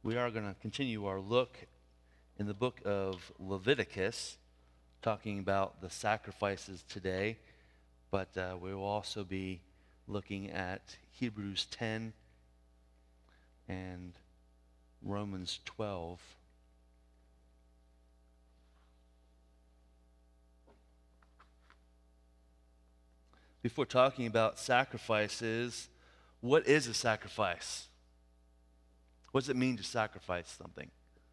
We are going to continue our look in the book of Leviticus, talking about the sacrifices today, but we will also be looking at Hebrews 10 and Romans 12. Before talking about sacrifices, what is a sacrifice? What does it mean to sacrifice something?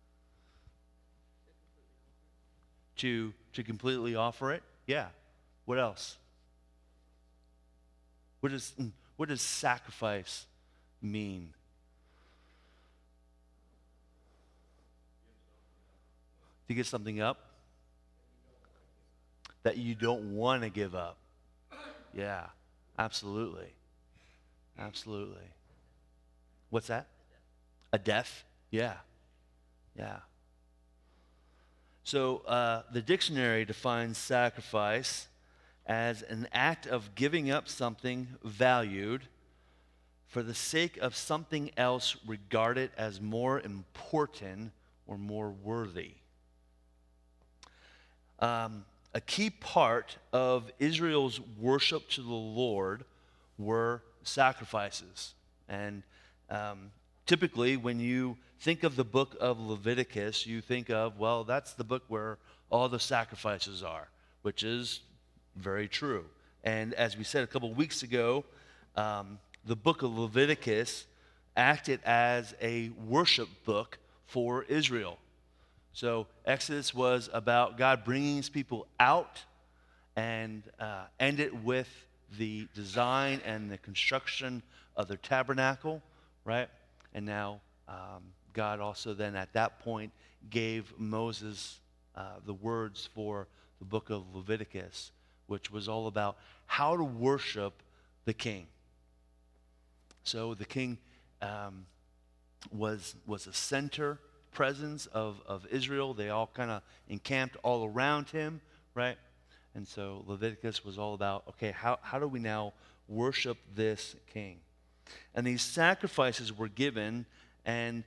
To completely offer it? Yeah. What else? What does sacrifice mean? To give something up that you don't want to give up. Yeah, absolutely. Absolutely. What's that? A death? Yeah. Yeah. So the dictionary defines sacrifice as an act of giving up something valued for the sake of something else regarded as more important or more worthy. A key part of Israel's worship to the Lord were sacrifices. And typically, when you think of the book of Leviticus, you think of, well, that's the book where all the sacrifices are, which is very true. And as we said a couple weeks ago, the book of Leviticus acted as a worship book for Israel. So Exodus was about God bringing his people out, and ended with the design and the construction of their tabernacle, right? And now God also then at that point gave Moses the words for the book of Leviticus, which was all about how to worship the king. So the king was a center presence of Israel. They all kind of encamped all around him, right? And so Leviticus was all about, okay, how do we now worship this king? And these sacrifices were given, and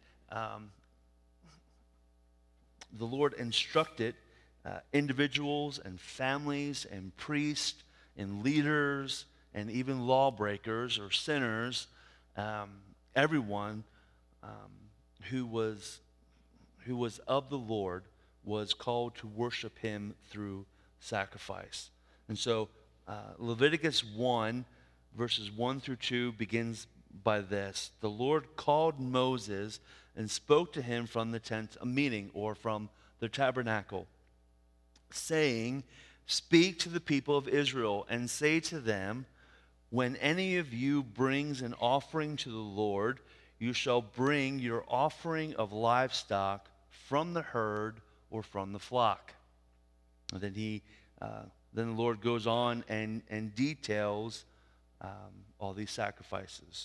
the Lord instructed individuals and families and priests and leaders and even lawbreakers or sinners, everyone who was of the Lord was called to worship him through sacrifice. And so Leviticus 1, verses 1 through 2 begins by this. The Lord called Moses and spoke to him from the tent, a meeting, or from the tabernacle, saying, "Speak to the people of Israel and say to them, when any of you brings an offering to the Lord, you shall bring your offering of livestock from the herd or from the flock." And then then the Lord goes on and details all these sacrifices.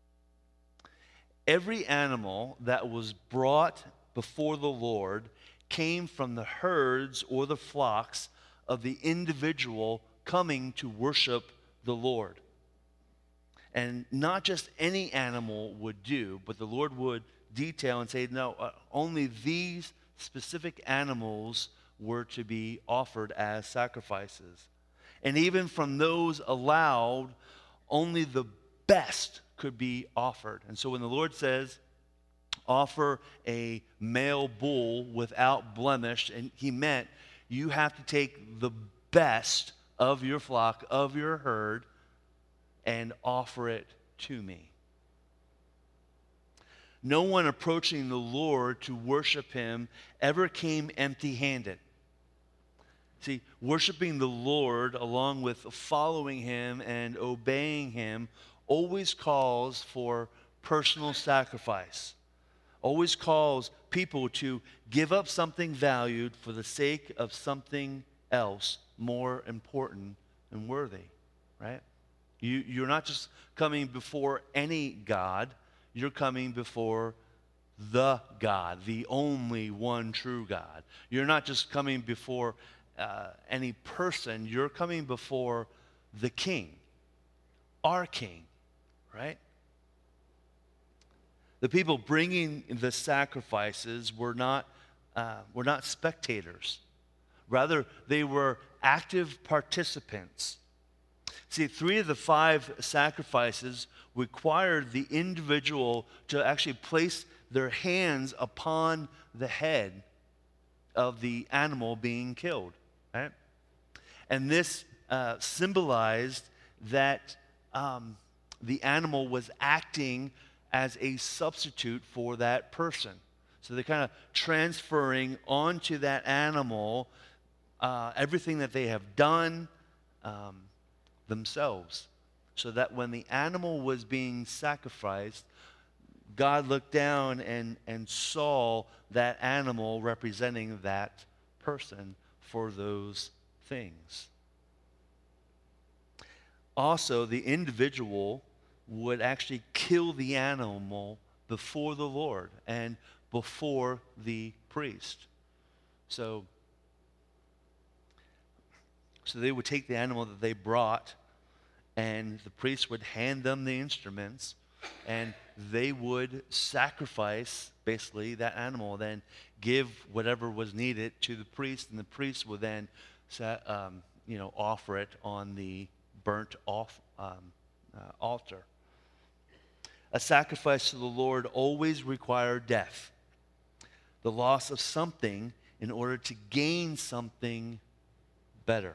Every animal that was brought before the Lord came from the herds or the flocks of the individual coming to worship the Lord. And not just any animal would do, but the Lord would detail and say, no, only these specific animals were to be offered as sacrifices. And even from those allowed, only the best could be offered. And so when the Lord says, offer a male bull without blemish, and he meant you have to take the best of your flock, of your herd, and offer it to me. No one approaching the Lord to worship him ever came empty-handed. See, worshiping the Lord along with following him and obeying him always calls for personal sacrifice. Always calls people to give up something valued for the sake of something else more important and worthy, right? You're not just coming before any God. You're coming before the God, the only one true God. You're not just coming before any person. You're coming before the King, our King, right? The people bringing the sacrifices were not spectators. Rather, they were active participants. See, 3 of the 5 sacrifices required the individual to actually place their hands upon the head of the animal being killed. Right? And this symbolized that the animal was acting as a substitute for that person. So they're kind of transferring onto that animal everything that they have done themselves. So that when the animal was being sacrificed, God looked down and saw that animal representing that person for those things. Also, the individual would actually kill the animal before the Lord and before the priest. So they would take the animal that they brought, and the priest would hand them the instruments, and they would sacrifice, basically, that animal, then give whatever was needed to the priest, and the priest would then offer it on the burnt off altar. A sacrifice to the Lord always required death, the loss of something in order to gain something better.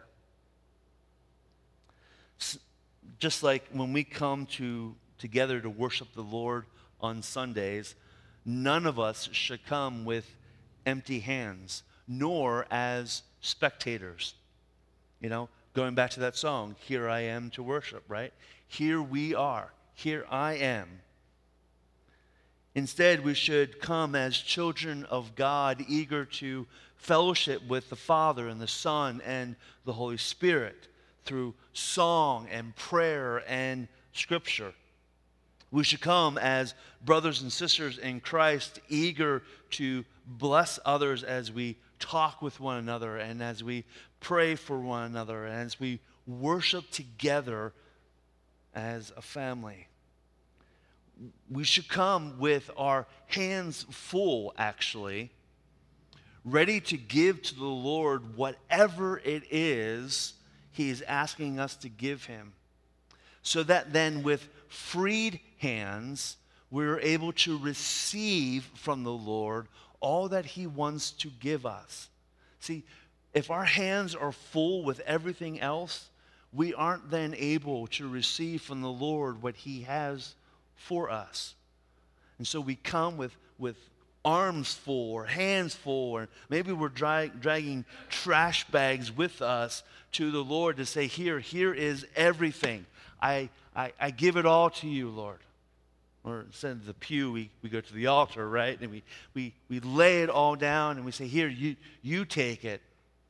Just like when we come together to worship the Lord on Sundays, none of us should come with empty hands, nor as spectators. Going back to that song, "Here I Am to Worship," right? Here we are. Here I am. Instead, we should come as children of God, eager to fellowship with the Father and the Son and the Holy Spirit through song and prayer and Scripture. We should come as brothers and sisters in Christ, eager to bless others as we talk with one another and as we pray for one another and as we worship together as a family. We should come with our hands full, actually, ready to give to the Lord whatever it is He is asking us to give Him, so that then with freed hands, we're able to receive from the Lord all that He wants to give us. See, if our hands are full with everything else, we aren't then able to receive from the Lord what He has for us. And so we come with arms full or hands full, or maybe we're dragging trash bags with us to the Lord to say, here is everything. I give it all to you, Lord. Or instead of the pew, we go to the altar, right? And we lay it all down and we say, here, you take it.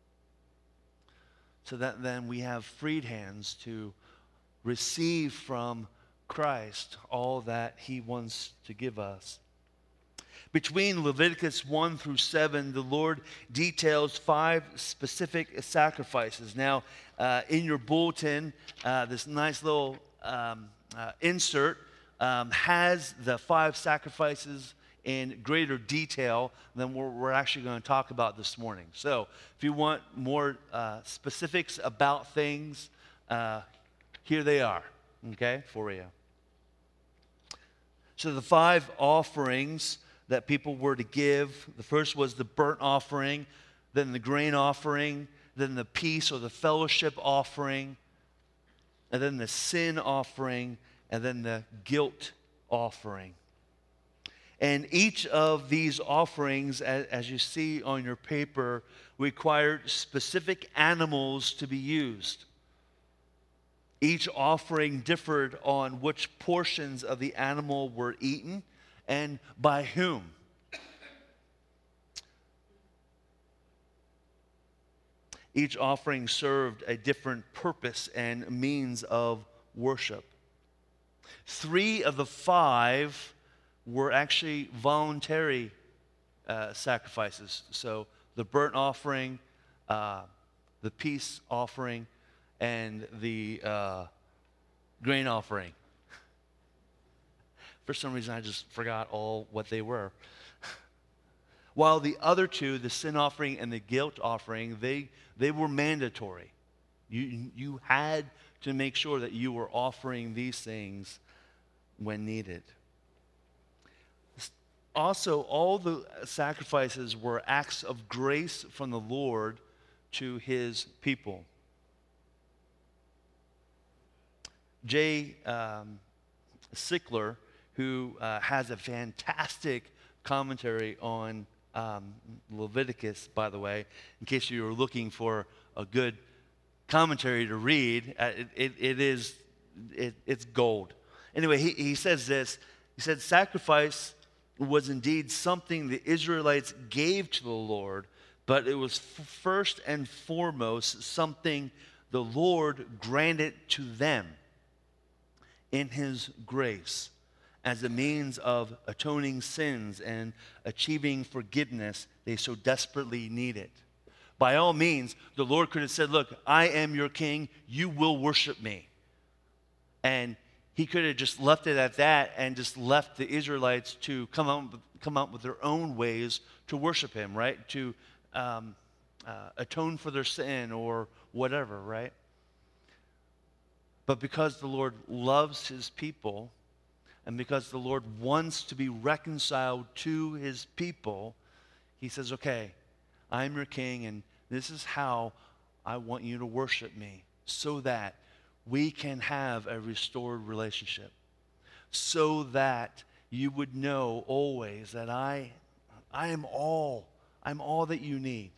So that then we have freed hands to receive from Christ all that He wants to give us. Between Leviticus 1 through 7, the Lord details 5 specific sacrifices. Now, in your bulletin, this nice little insert has the 5 sacrifices in greater detail than we're actually going to talk about this morning. So, if you want more specifics about things, here they are, okay, for you. So the 5 offerings that people were to give, the first was the burnt offering, then the grain offering, then the peace or the fellowship offering, and then the sin offering, and then the guilt offering. And each of these offerings, as you see on your paper, required specific animals to be used. Each offering differed on which portions of the animal were eaten and by whom. Each offering served a different purpose and means of worship. 3 of the 5 were actually voluntary sacrifices. So the burnt offering, the peace offering, and the grain offering. For some reason, I just forgot all what they were. While the other two, the sin offering and the guilt offering, they were mandatory. You had to make sure that you were offering these things when needed. Also, all the sacrifices were acts of grace from the Lord to his people. Jay Sickler, who has a fantastic commentary on Leviticus, by the way, in case you were looking for a good commentary to read, it's gold. Anyway, he says this. He said, sacrifice was indeed something the Israelites gave to the Lord, but it was first and foremost something the Lord granted to them in his grace as a means of atoning sins and achieving forgiveness they so desperately needed. By all means, the Lord could have said, look, I am your king, you will worship me. And he could have just left it at that and just left the Israelites to come out with their own ways to worship him, right? To atone for their sin or whatever, right? But because the Lord loves his people and because the Lord wants to be reconciled to his people, he says, okay, I'm your king and this is how I want you to worship me so that we can have a restored relationship, so that you would know always that I'm all that you need.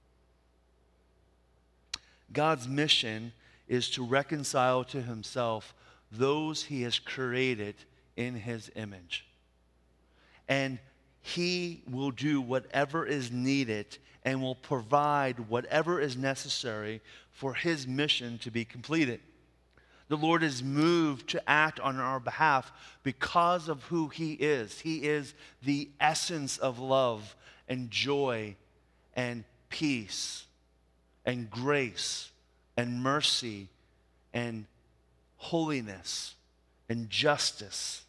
God's mission is to reconcile to himself those he has created in his image. And he will do whatever is needed and will provide whatever is necessary for his mission to be completed. The Lord is moved to act on our behalf because of who he is. He is the essence of love and joy and peace and grace and mercy and holiness and justice.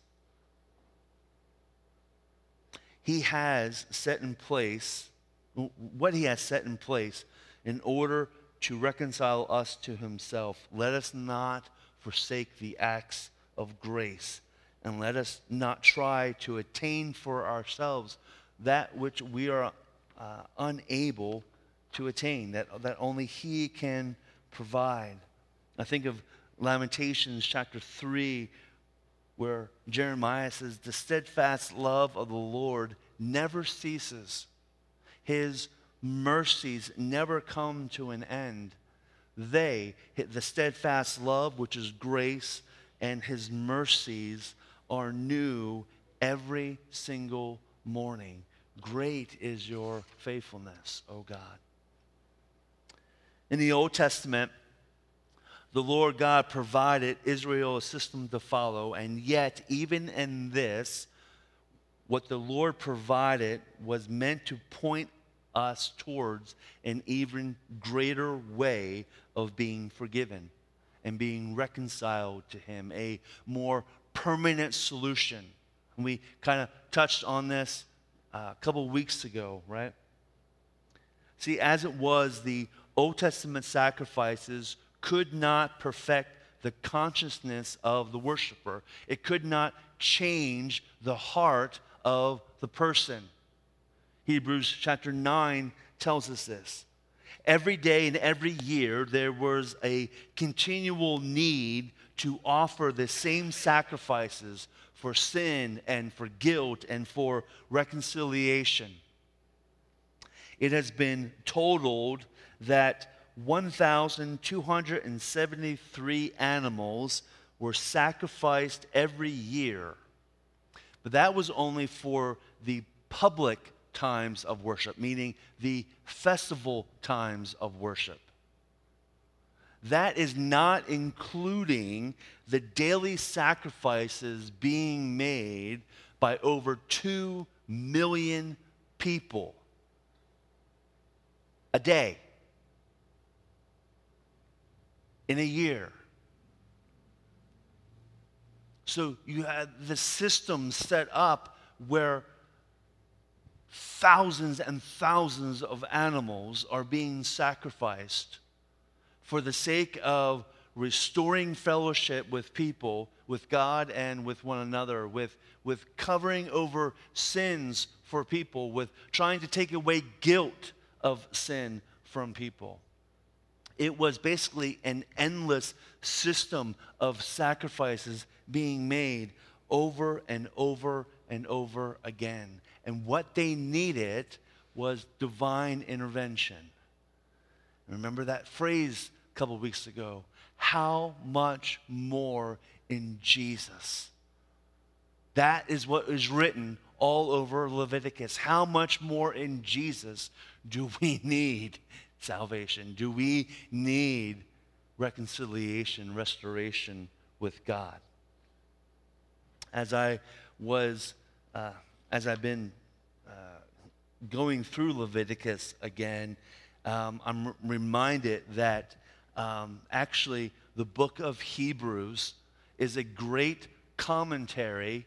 He has set in place what he has set in place in order to reconcile us to himself. Let us not forsake the acts of grace, and let us not try to attain for ourselves that which we are unable to attain, that only he can provide. I think of Lamentations chapter 3, where Jeremiah says, the steadfast love of the Lord never ceases. His mercies never come to an end. The steadfast love, which is grace, and his mercies are new every single morning. Great is your faithfulness, O God. In the Old Testament, the Lord God provided Israel a system to follow, and yet, even in this, what the Lord provided was meant to point us towards an even greater way of being forgiven and being reconciled to him, a more permanent solution. And we kind of touched on this a couple weeks ago, right? See, as it was, the Old Testament sacrifices could not perfect the consciousness of the worshiper. It could not change the heart of the person. Hebrews chapter 9 tells us this. Every day and every year there was a continual need to offer the same sacrifices for sin and for guilt and for reconciliation. It has been totaled that 1,273 animals were sacrificed every year. But that was only for the public times of worship, meaning the festival times of worship. That is not including the daily sacrifices being made by over 2 million people a day in a year. So you had the system set up where thousands and thousands of animals are being sacrificed for the sake of restoring fellowship with people, with God and with one another, with covering over sins for people, with trying to take away guilt of sin from people. It was basically an endless system of sacrifices being made over and over and over again. And what they needed was divine intervention. Remember that phrase a couple weeks ago? How much more in Jesus? That is what is written all over Leviticus. How much more in Jesus do we need salvation? Do we need reconciliation, restoration with God? As I've been going through Leviticus again, I'm reminded that actually the book of Hebrews is a great commentary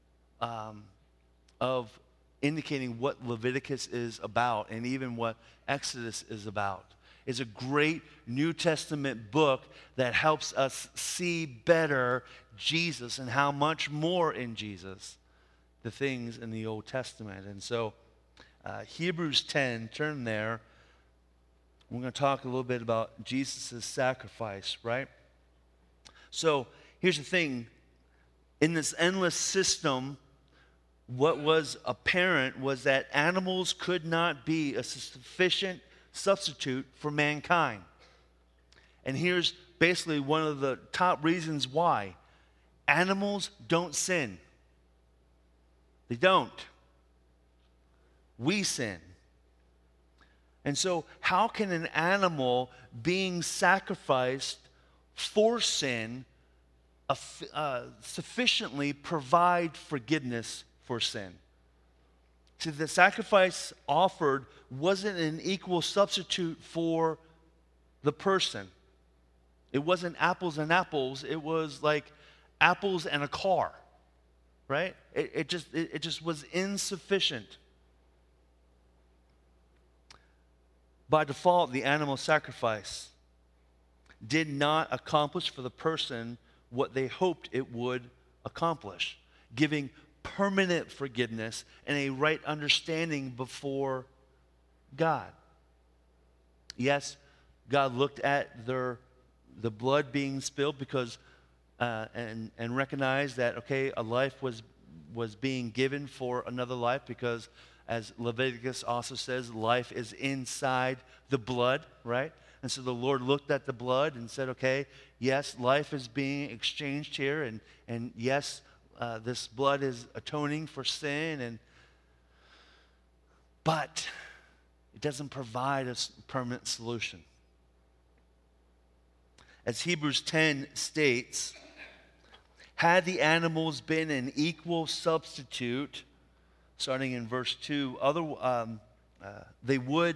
of indicating what Leviticus is about and even what Exodus is about. It's a great New Testament book that helps us see better Jesus and how much more in Jesus the things in the Old Testament. And so Hebrews 10, turn there. We're going to talk a little bit about Jesus' sacrifice, right? So here's the thing. In this endless system, what was apparent was that animals could not be a sufficient substitute for mankind. And here's basically one of the top reasons why. Animals don't sin. They don't. We sin. And so how can an animal being sacrificed for sin sufficiently provide forgiveness for sin? See, the sacrifice offered wasn't an equal substitute for the person. It wasn't apples and apples. It was like apples and a car, right? It just was insufficient. By default, the animal sacrifice did not accomplish for the person what they hoped it would accomplish, giving permanent forgiveness and a right understanding before God. Yes, God looked at the blood being spilled because and recognized that, okay, a life was being given for another life because, as Leviticus also says, life is inside the blood, right? And so the Lord looked at the blood and said, okay, yes, life is being exchanged here, and yes, this blood is atoning for sin, but it doesn't provide a permanent solution. As Hebrews 10 states, had the animals been an equal substitute, starting in verse 2, they would,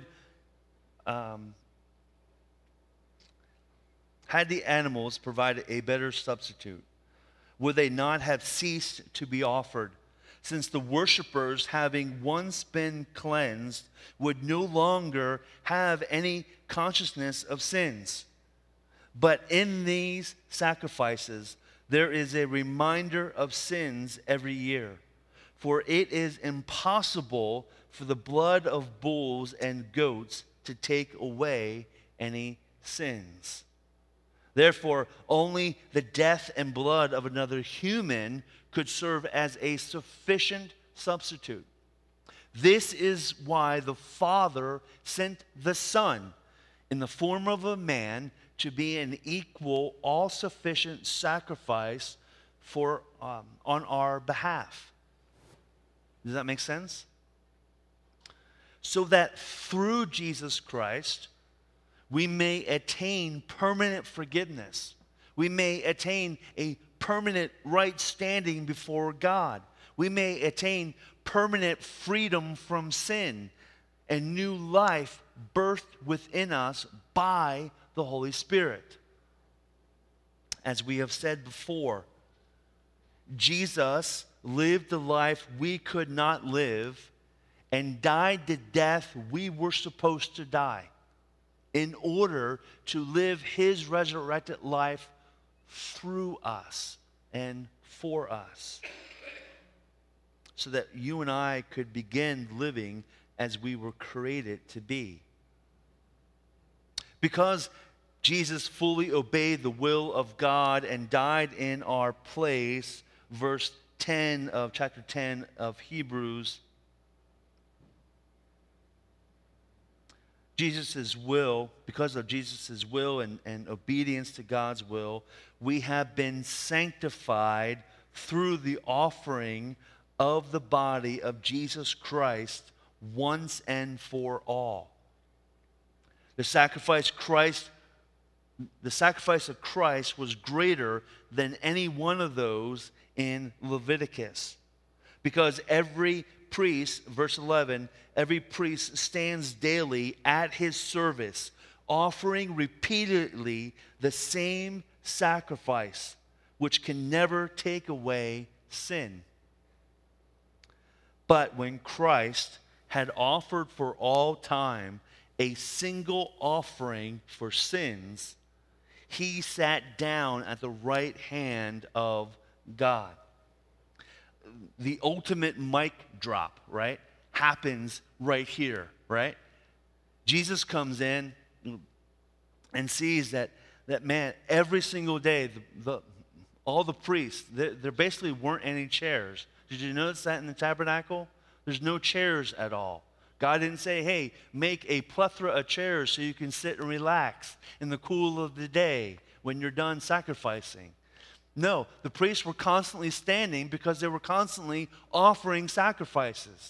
had the animals provided a better substitute, would they not have ceased to be offered, since the worshipers, having once been cleansed, would no longer have any consciousness of sins? But in these sacrifices, there is a reminder of sins every year. For it is impossible for the blood of bulls and goats to take away any sins. Therefore, only the death and blood of another human could serve as a sufficient substitute. This is why the Father sent the Son in the form of a man to be an equal, all-sufficient sacrifice on our behalf. Does that make sense? So that through Jesus Christ, we may attain permanent forgiveness. We may attain a permanent right standing before God. We may attain permanent freedom from sin and new life birthed within us by the Holy Spirit. As we have said before, Jesus lived the life we could not live and died the death we were supposed to die in order to live his resurrected life through us and for us, so that you and I could begin living as we were created to be. Because Jesus fully obeyed the will of God and died in our place, verse 10 of chapter 10 of Hebrews, Jesus' will, because of Jesus' will and obedience to God's will, we have been sanctified through the offering of the body of Jesus Christ once and for all. The sacrifice of Christ was greater than any one of those in Leviticus. Because every priest, verse 11, every priest stands daily at his service, offering repeatedly the same sacrifice, which can never take away sin. But when Christ had offered for all time a single offering for sins, he sat down at the right hand of God. The ultimate mic drop, right, happens right here, right? Jesus comes in and sees that man, every single day, all the priests, there basically weren't any chairs. Did you notice that in the tabernacle? There's no chairs at all. God didn't say, hey, make a plethora of chairs so you can sit and relax in the cool of the day when you're done sacrificing. No, the priests were constantly standing because they were constantly offering sacrifices.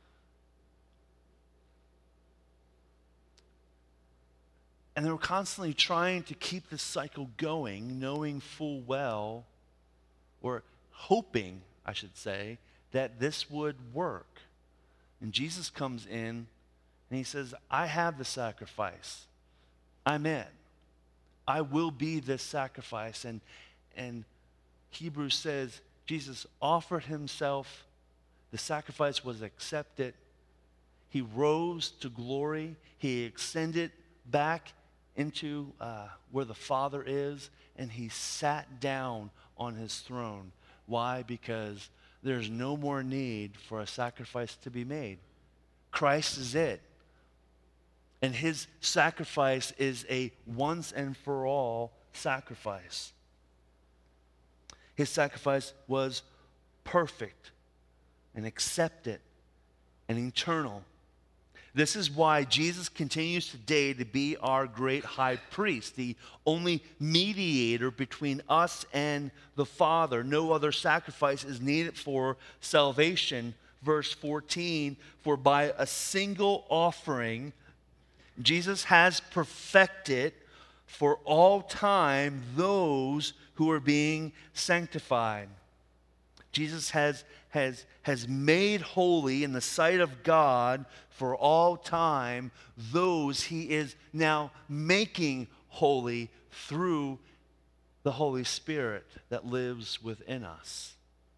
And they were constantly trying to keep this cycle going, knowing full well, or hoping, I should say, that this would work. And Jesus comes in and he says, I have the sacrifice. I'm it. I will be this sacrifice. And Hebrews says Jesus offered himself. The sacrifice was accepted. He rose to glory. He ascended back into where the Father is, and he sat down on his throne. Why? Because there's no more need for a sacrifice to be made. Christ is it. And his sacrifice is a once and for all sacrifice. His sacrifice was perfect and accepted and eternal. This is why Jesus continues today to be our great high priest, the only mediator between us and the Father. No other sacrifice is needed for salvation. Verse 14, for by a single offering, Jesus has perfected for all time those who are being sanctified. Jesus has made holy in the sight of God for all time those he is now making holy through the Holy Spirit that lives within us.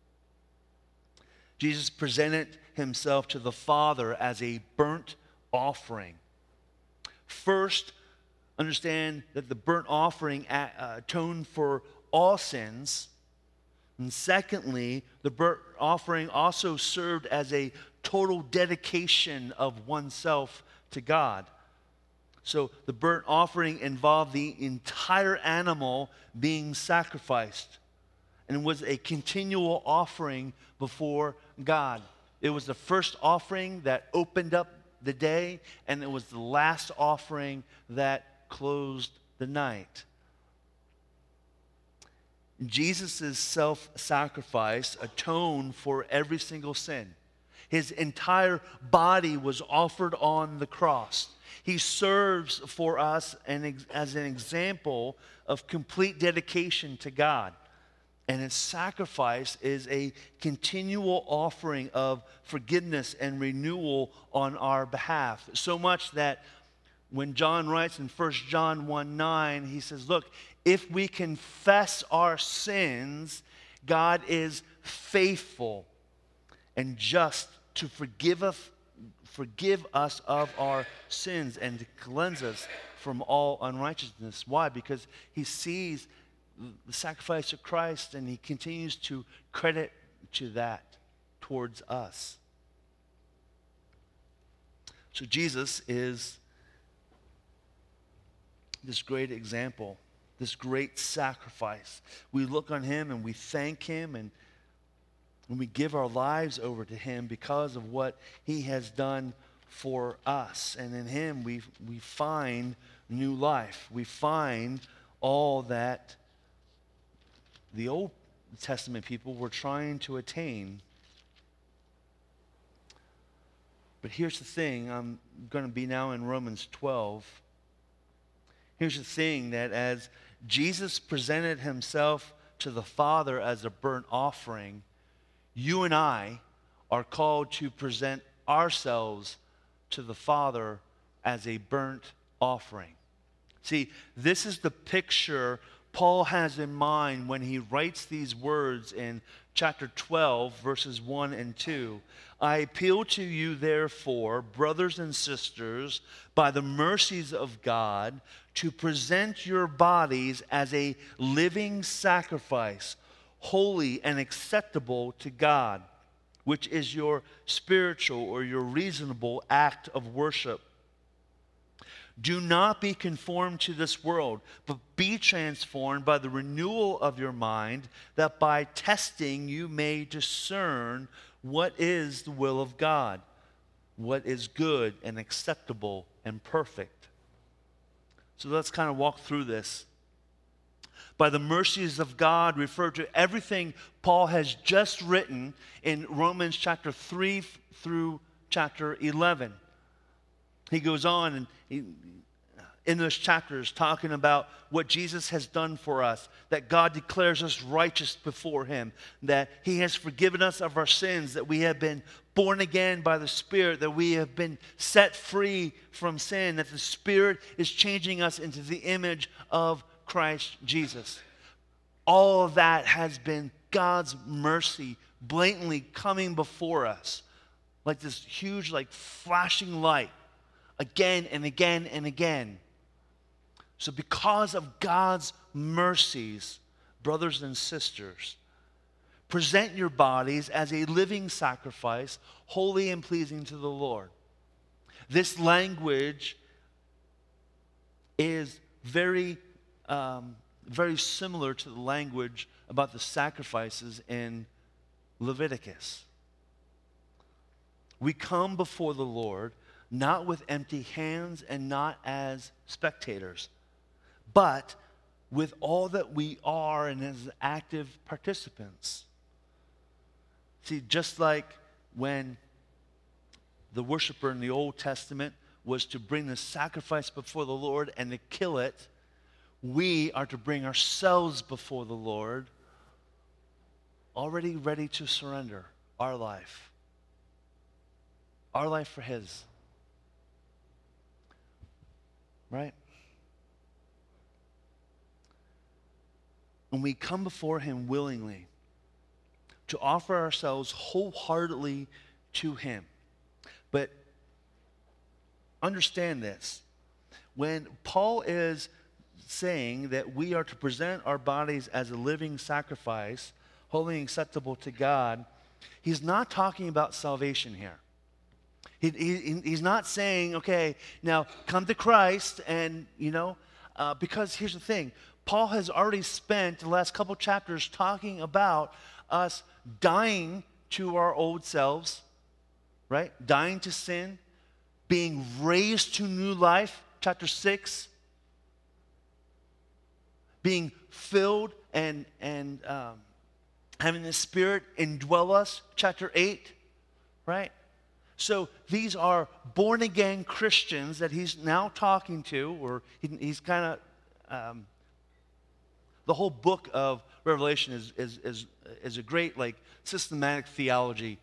Jesus presented himself to the Father as a burnt offering. First, understand that the burnt offering atoned for all sins. And secondly, the burnt offering also served as a total dedication of oneself to God. So the burnt offering involved the entire animal being sacrificed, and was a continual offering before God. It was the first offering that opened up the day, and it was the last offering that closed the night. Jesus' self-sacrifice atoned for every single sin. His entire body was offered on the cross. He serves for us as an example of complete dedication to God. And his sacrifice is a continual offering of forgiveness and renewal on our behalf. So much that when John writes in 1 John 1:9, he says, look, if we confess our sins, God is faithful and just to forgive us of our sins and to cleanse us from all unrighteousness. Why? Because he sees the sacrifice of Christ and he continues to credit to that towards us. So Jesus is this great example, this great sacrifice. We look on him and we thank him, and when we give our lives over to him because of what he has done for us. And in him we find new life. We find all that the Old Testament people were trying to attain. But here's the thing. I'm going to be now in Romans 12. Here's the thing, that as Jesus presented himself to the Father as a burnt offering, you and I are called to present ourselves to the Father as a burnt offering. See, this is the picture Paul has in mind when he writes these words in chapter 12, verses 1 and 2. I appeal to you, therefore, brothers and sisters, by the mercies of God, to present your bodies as a living sacrifice, holy and acceptable to God, which is your spiritual or your reasonable act of worship. Do not be conformed to this world, but be transformed by the renewal of your mind, that by testing you may discern what is the will of God, what is good and acceptable and perfect. So let's kind of walk through this. By the mercies of God refer to everything Paul has just written in Romans chapter 3 through chapter 11. He goes on and in those chapters talking about what Jesus has done for us, that God declares us righteous before him, that he has forgiven us of our sins, that we have been born again by the Spirit, that we have been set free from sin, that the Spirit is changing us into the image of Christ Jesus. All of that has been God's mercy blatantly coming before us like this huge, like flashing light again and again and again. So because of God's mercies, brothers and sisters, present your bodies as a living sacrifice, holy and pleasing to the Lord. This language is very similar to the language about the sacrifices in Leviticus. We come before the Lord not with empty hands and not as spectators, but with all that we are and as active participants. See, just like when the worshiper in the Old Testament was to bring the sacrifice before the Lord and to kill it, we are to bring ourselves before the Lord, already ready to surrender our life for his. Right? And we come before him willingly to offer ourselves wholeheartedly to him. But understand this. When Paul is saying that we are to present our bodies as a living sacrifice, holy and acceptable to God, he's not talking about salvation here. He's not saying, okay, now come to Christ and, because here's the thing. Paul has already spent the last couple chapters talking about us dying to our old selves, right? Dying to sin, being raised to new life, chapter 6. Being filled and having the Spirit indwell us, chapter 8, right? So these are born-again Christians that he's now talking to, or he's kind of, the whole book of Revelation is a great, like, systematic theology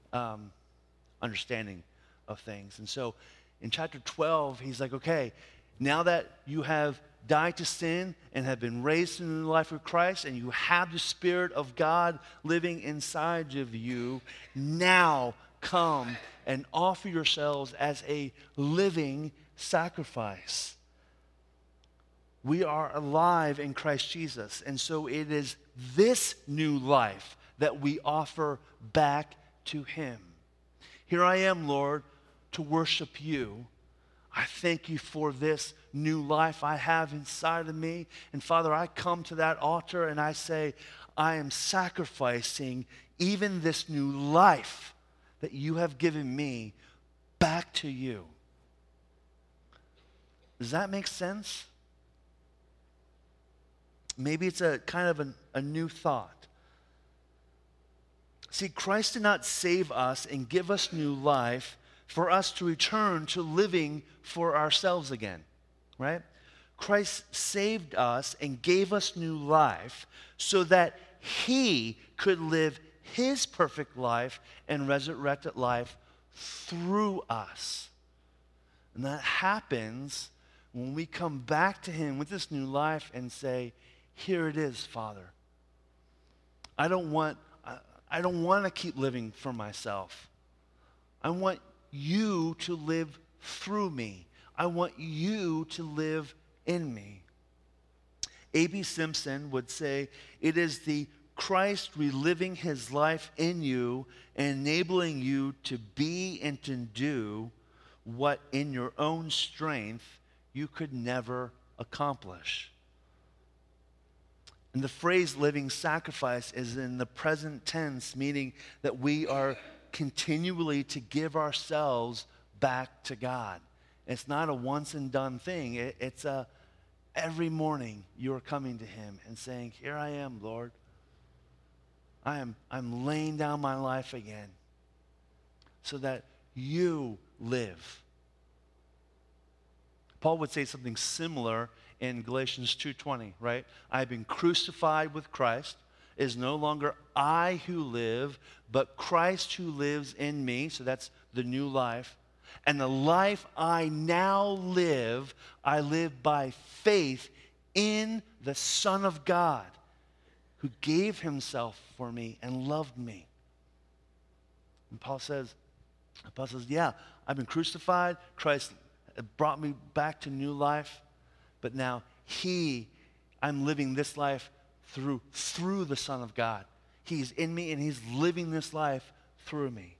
understanding of things. And so in chapter 12, he's like, okay, Now that you have died to sin and have been raised to new life with Christ, and you have the Spirit of God living inside of you, now come and offer yourselves as a living sacrifice. We are alive in Christ Jesus, and so it is this new life that we offer back to him. Here I am, Lord, to worship you. I thank you for this new life I have inside of me. And Father, I come to that altar and I say, I am sacrificing even this new life that you have given me back to you. Does that make sense? Maybe it's a kind of a new thought. See, Christ did not save us and give us new life for us to return to living for ourselves again, right? Christ saved us and gave us new life so that he could live his perfect life and resurrected life through us. And that happens when we come back to him with this new life and say, here it is, Father. I don't want to keep living for myself. I want you to live through me. I want you to live in me. A.B. Simpson would say, it is the Christ reliving his life in you, enabling you to be and to do what in your own strength you could never accomplish. And the phrase living sacrifice is in the present tense, meaning that we are continually to give ourselves back to God. It's not a once and done thing. It's every morning you're coming to him and saying, here I am, Lord. I'm laying down my life again so that you live. Paul would say something similar in Galatians 2:20, right? I've been crucified with Christ. It is no longer I who live, but Christ who lives in me. So that's the new life. And the life I now live, I live by faith in the Son of God who gave himself for me and loved me. And Paul says, yeah, I've been crucified. Christ brought me back to new life. But now I'm living this life through the Son of God. He's in me and he's living this life through me.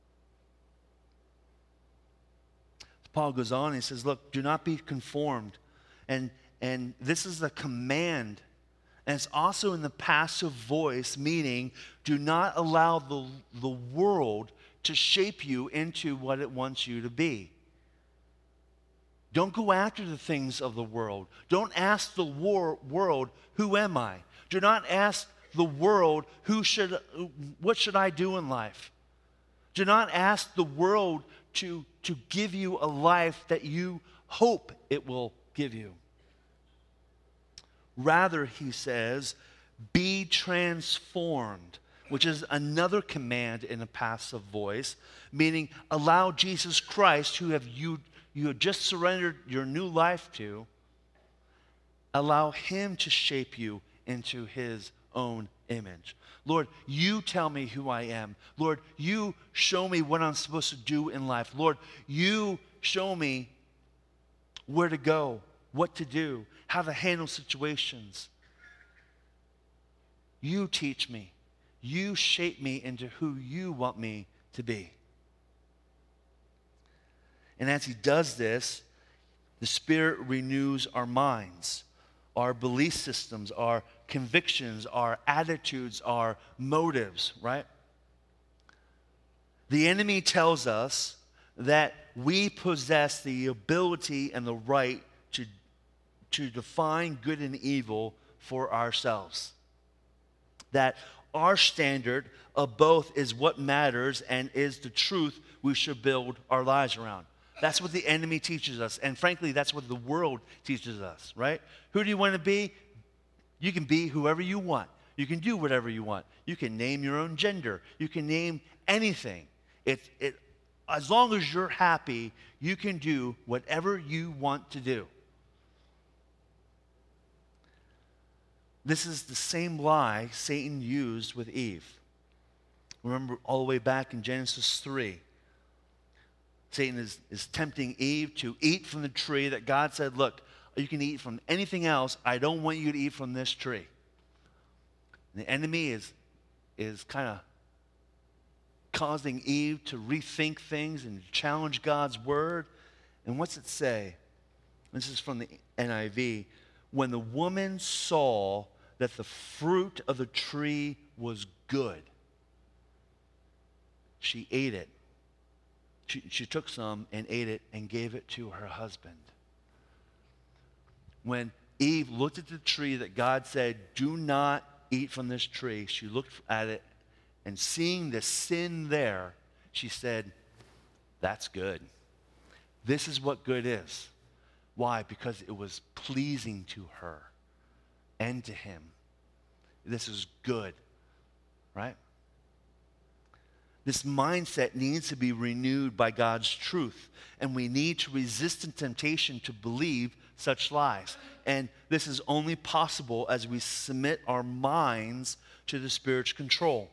Paul goes on and he says, look, do not be conformed. And this is a command. And it's also in the passive voice, meaning do not allow the world to shape you into what it wants you to be. Don't go after the things of the world. Don't ask the world, who am I? Do not ask the world, what should I do in life? Do not ask the world to give you a life that you hope it will give you. Rather, he says, be transformed, which is another command in a passive voice, meaning allow Jesus Christ, who you have just surrendered your new life to, allow him to shape you into his own image. Lord, you tell me who I am. Lord, you show me what I'm supposed to do in life. Lord, you show me where to go, what to do, how to handle situations. You teach me. You shape me into who you want me to be. And as he does this, the Spirit renews our minds, our belief systems, our convictions, our attitudes, our motives, right? The enemy tells us that we possess the ability and the right to define good and evil for ourselves. That our standard of both is what matters and is the truth we should build our lives around. That's what the enemy teaches us. And frankly, that's what the world teaches us, right? Who do you want to be? You can be whoever you want. You can do whatever you want. You can name your own gender. You can name anything. As long as you're happy, you can do whatever you want to do. This is the same lie Satan used with Eve. Remember all the way back in Genesis 3. Satan is tempting Eve to eat from the tree that God said, look, you can eat from anything else. I don't want you to eat from this tree. And the enemy is kind of causing Eve to rethink things and challenge God's word. And what's it say? This is from the NIV. When the woman saw that the fruit of the tree was good, she ate it. She took some and ate it and gave it to her husband. When Eve looked at the tree that God said, do not eat from this tree, she looked at it, and seeing the sin there, she said, that's good. This is what good is. Why? Because it was pleasing to her and to him. This is good, right? This mindset needs to be renewed by God's truth, and we need to resist the temptation to believe such lies. And this is only possible as we submit our minds to the Spirit's control.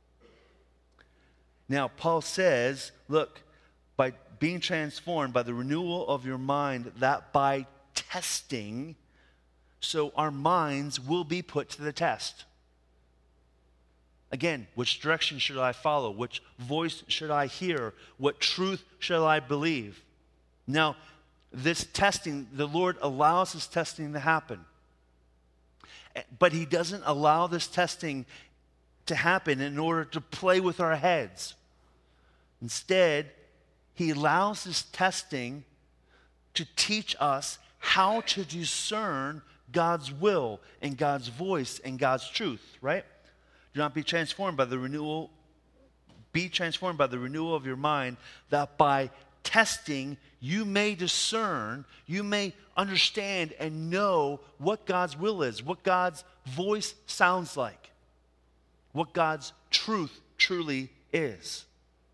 Now, Paul says, look, by being transformed by the renewal of your mind, that by testing, so our minds will be put to the test. Again, which direction should I follow? Which voice should I hear? What truth shall I believe? Now, this testing, the Lord allows this testing to happen. But he doesn't allow this testing to happen in order to play with our heads. Instead, he allows this testing to teach us how to discern God's will and God's voice and God's truth, right? Do not be transformed by the renewal. Be transformed by the renewal of your mind, that by testing you may discern, you may understand and know what God's will is, what God's voice sounds like, what God's truth truly is.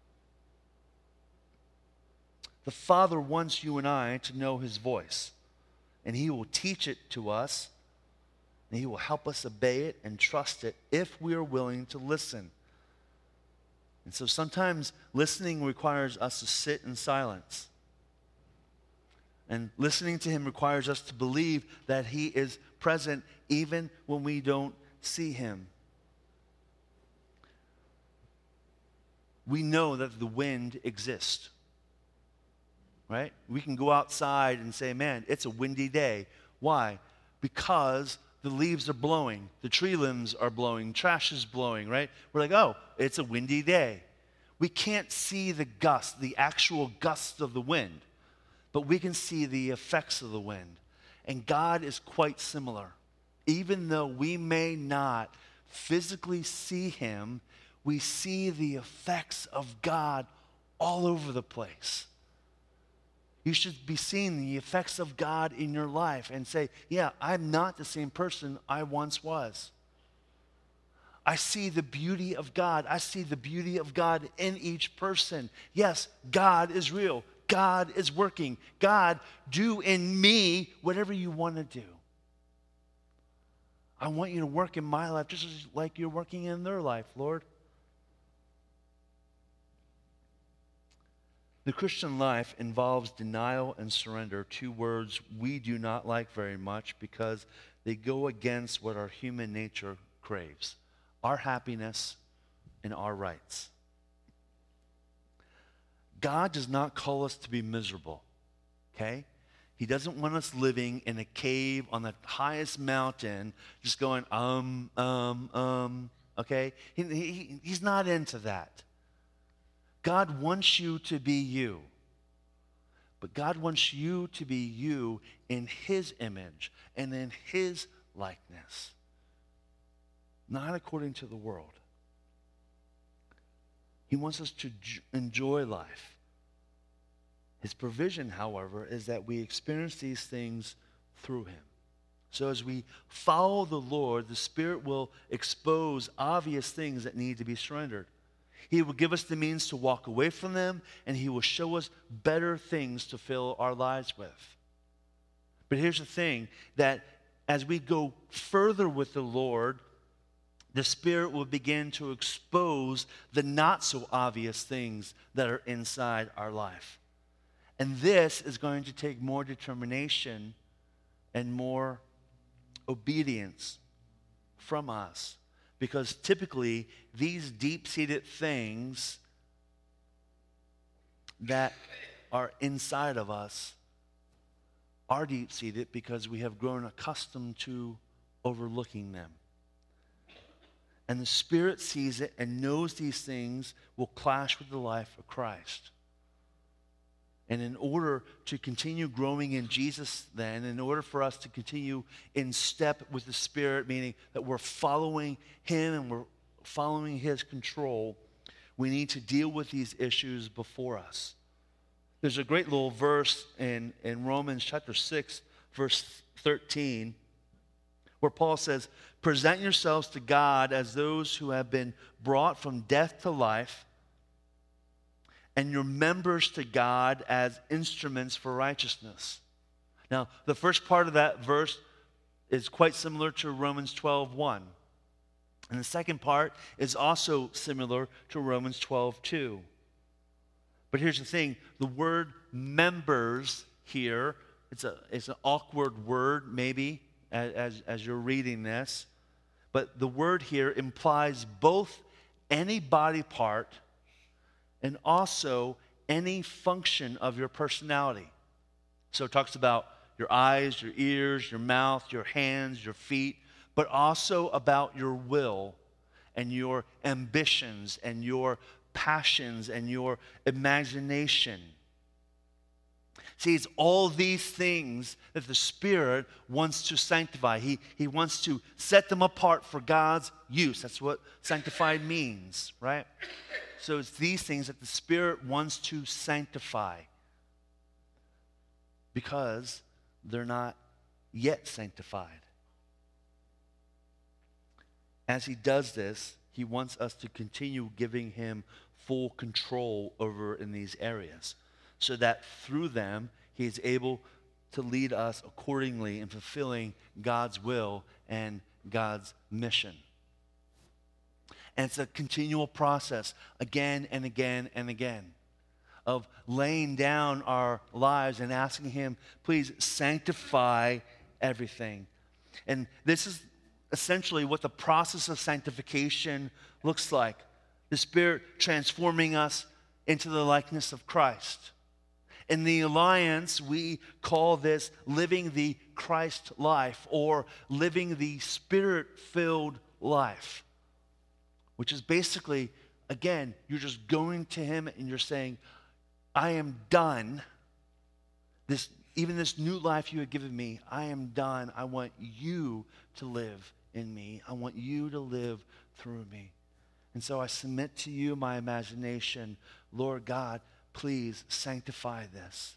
The Father wants you and I to know his voice, and he will teach it to us. And he will help us obey it and trust it if we are willing to listen. And so sometimes listening requires us to sit in silence. And listening to him requires us to believe that he is present even when we don't see him. We know that the wind exists, right? We can go outside and say, man, it's a windy day. Why? Because the leaves are blowing, the tree limbs are blowing, trash is blowing, right? We're like, oh, it's a windy day. We can't see the gusts, the actual gusts of the wind, but we can see the effects of the wind. And God is quite similar. Even though we may not physically see him, we see the effects of God all over the place. You should be seeing the effects of God in your life and say, yeah, I'm not the same person I once was. I see the beauty of God. I see the beauty of God in each person. Yes, God is real. God is working. God, do in me whatever you want to do. I want you to work in my life just like you're working in their life, Lord. The Christian life involves denial and surrender, two words we do not like very much because they go against what our human nature craves, our happiness and our rights. God does not call us to be miserable, okay? He doesn't want us living in a cave on the highest mountain, just going, okay? He's not into that. God wants you to be you. But God wants you to be you in his image and in his likeness, not according to the world. He wants us to enjoy life. His provision, however, is that we experience these things through him. So as we follow the Lord, the Spirit will expose obvious things that need to be surrendered. He will give us the means to walk away from them, and he will show us better things to fill our lives with. But here's the thing, that as we go further with the Lord, the Spirit will begin to expose the not so obvious things that are inside our life. And this is going to take more determination and more obedience from us. Because typically, these deep-seated things that are inside of us are deep-seated because we have grown accustomed to overlooking them. And the Spirit sees it and knows these things will clash with the life of Christ. And in order to continue growing in Jesus then, in order for us to continue in step with the Spirit, meaning that we're following Him and we're following His control, we need to deal with these issues before us. There's a great little verse in Romans chapter 6, verse 13, where Paul says, "Present yourselves to God as those who have been brought from death to life, and your members to God as instruments for righteousness." Now, the first part of that verse is quite similar to Romans 12:1. And the second part is also similar to Romans 12:2. But here's the thing, the word members here, it's an awkward word maybe as you're reading this. But the word here implies both any body part and also any function of your personality. So it talks about your eyes, your ears, your mouth, your hands, your feet, but also about your will and your ambitions and your passions and your imagination. See, it's all these things that the Spirit wants to sanctify. He wants to set them apart for God's use. That's what sanctified means, right? So it's these things that the Spirit wants to sanctify because they're not yet sanctified. As He does this, He wants us to continue giving Him full control over in these areas, so that through them, He is able to lead us accordingly in fulfilling God's will and God's mission. And it's a continual process, again and again and again, of laying down our lives and asking Him, please sanctify everything. And this is essentially what the process of sanctification looks like. The Spirit transforming us into the likeness of Christ. In the Alliance, we call this living the Christ life or living the Spirit-filled life, which is basically, again, you're just going to Him and you're saying, I am done. Even this new life you have given me, I am done. I want you to live in me. I want you to live through me. And so I submit to you my imagination. Lord God, please sanctify this.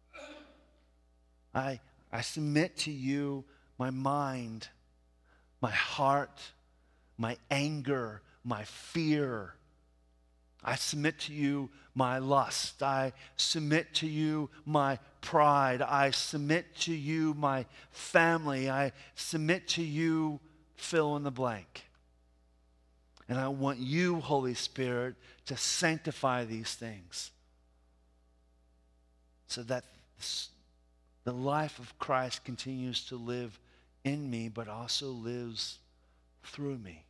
I submit to you my mind, my heart, my anger, my fear. I submit to you my lust. I submit to you my pride. I submit to you my family. I submit to you, fill in the blank. And I want you, Holy Spirit, to sanctify these things so that the life of Christ continues to live in me, but also lives through me.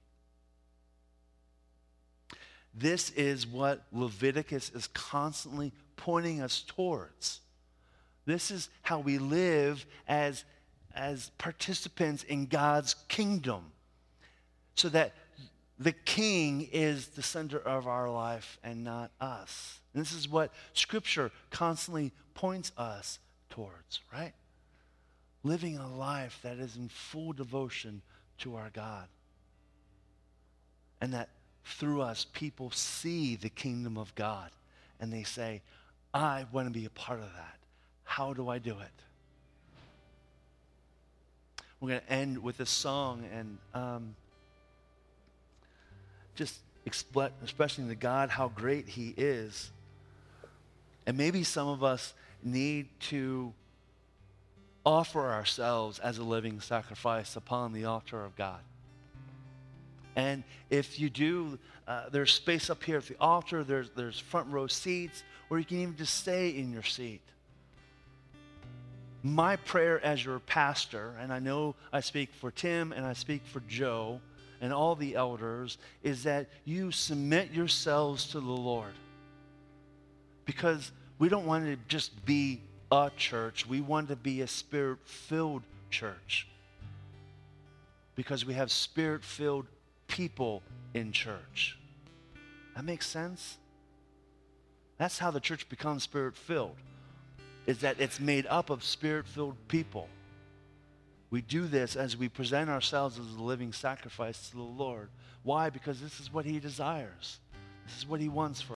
This is what Leviticus is constantly pointing us towards. This is how we live as participants in God's kingdom, so that the King is the center of our life and not us. And this is what Scripture constantly points us towards, right? Living a life that is in full devotion to our God. And that through us, people see the kingdom of God and they say, I want to be a part of that. How do I do it? We're going to end with a song and just expressing to God how great He is. And maybe some of us need to offer ourselves as a living sacrifice upon the altar of God. And if you do, there's space up here at the altar. There's front row seats, or you can even just stay in your seat. My prayer as your pastor, and I know I speak for Tim and I speak for Joe and all the elders, is that you submit yourselves to the Lord. Because we don't want to just be a church. We want to be a Spirit-filled church. Because we have Spirit-filled people in church. That makes sense? That's how the church becomes Spirit-filled, is that it's made up of Spirit-filled people. We do this as we present ourselves as a living sacrifice to the Lord. Why? Because this is what he desires. This is what he wants for